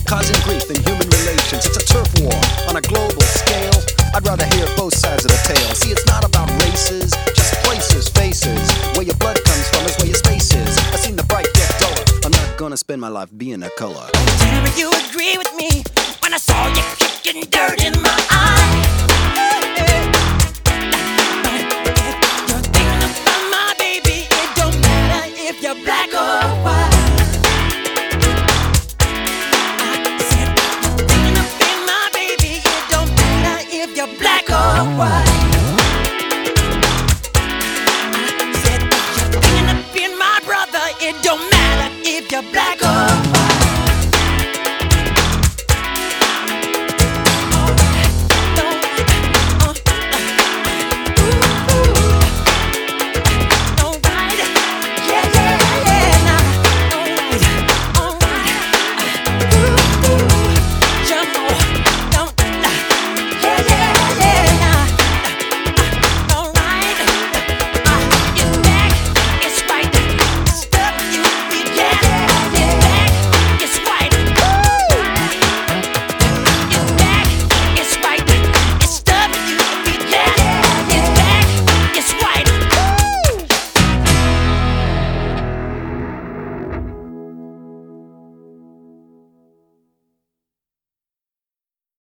causing grief in human relations. It's a turf war on a global scale. I'd rather hear both sides of the tale. See, it's not about races, just places, faces. Where your blood comes from is where your space is. I've seen the bright get duller. I'm not gonna spend my life being a color. Tell me you agree with me when I saw you kicking dirt in my eye. Black or white, I said you're thinking of being my baby. It don't matter if you're black or white. I said that you're thinking of being my brother. It don't matter if you're black or white.